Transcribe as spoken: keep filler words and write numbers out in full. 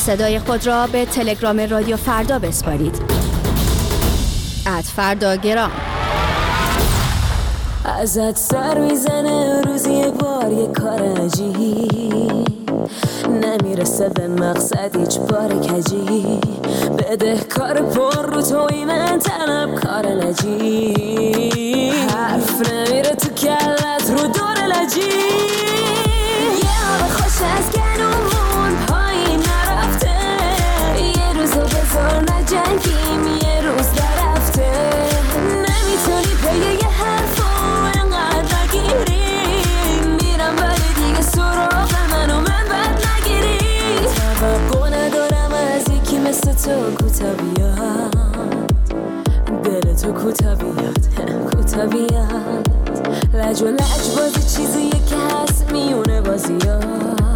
صدای خود را به تلگرام رادیو فردا بسپارید. ات فرداگرام. ازت سر میزنه روزی یه بار یه کار عجیب، نمیرسه به مقصد هیچ بار کجی، بده کار پر رو توی من طلب کار نجی، حرف نمیره تو کلت رو دور لجی، یه آب خوش از گلومون پایین نرفته، یه روزو بذار نجنگیم یه روز درفته، نمیتونی پی یه حرفو انقدر نگیری، میرم ولی دیگه سراغ منو من بد نگیری، توقع ندارم از یکی مثل تو کوتا بیاد، دل تو کوتا بیاد کوتا بیاد، لج و لج بازی چیزیه که هست میونه بازیات،